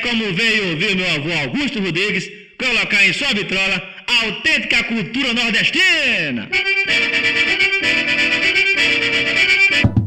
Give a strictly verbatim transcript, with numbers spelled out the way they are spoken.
como veio ouvir meu avô Augusto Rodrigues colocar em sua vitrola a autêntica cultura nordestina.